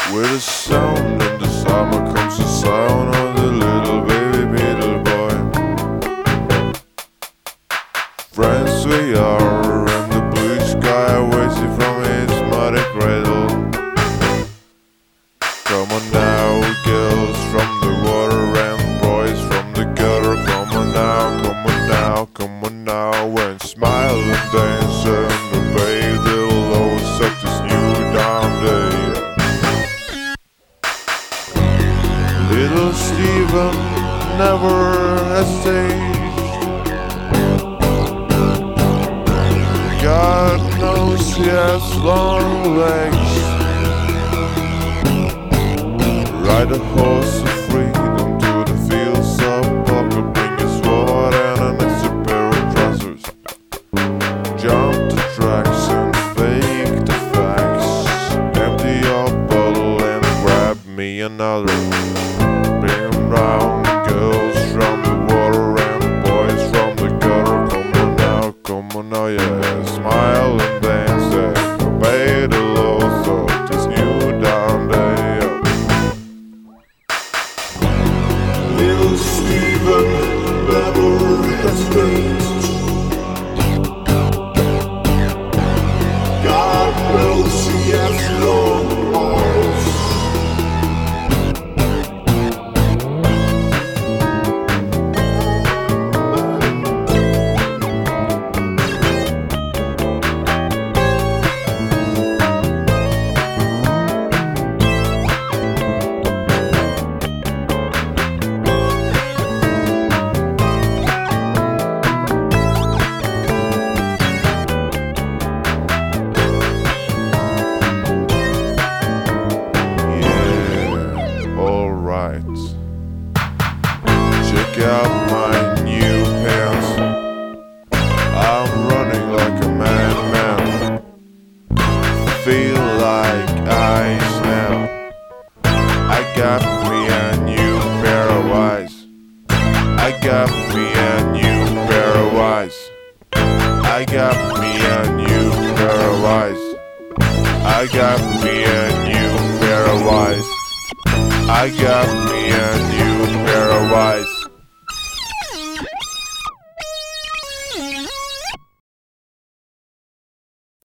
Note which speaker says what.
Speaker 1: With a sound in the summer comes the sound of the little baby beetle boy. Friends we are, and the blue sky waving from its muddy cradle. Come on now, girls from the water and boys from the gutter. Come on now, come on now, come on now, and smile and dance and obey the laws of this new dawn day. Little Steven never hesitates. God knows he has long legs. Ride a horse of freedom to the fields of poker. Bring a sword and an extra pair of trousers. Jump the tracks and fake the facts. Empty your bottle and grab me another. Bring 'em round, girls from the water and boys from the gutter. Come on now, yeah. Smile and dance and obey the laws of this new dawn day. Little Steven never hesitates. God knows he has long arms. Check out my new pants. I'm running like a madman. Feel like ice now. I got me a new pair of eyes. I got me a new pair of eyes. I got me a new pair of eyes. I got me a new pair of eyes. I got me a new pair of eyes.